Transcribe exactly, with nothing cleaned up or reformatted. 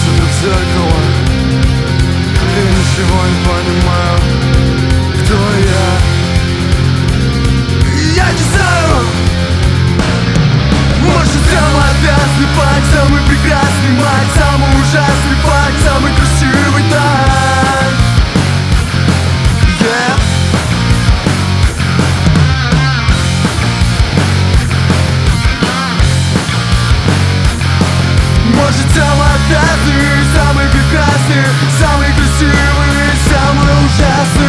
себе в зеркало и ничего не понимаю, кто я. Я не знаю. Может, самый отвязный факт, самый прекрасный мать, самый ужасный факт, самый красивый так. Yeah. Может, самый отвязный, самый прекрасный, самый красивый, самый ужасный.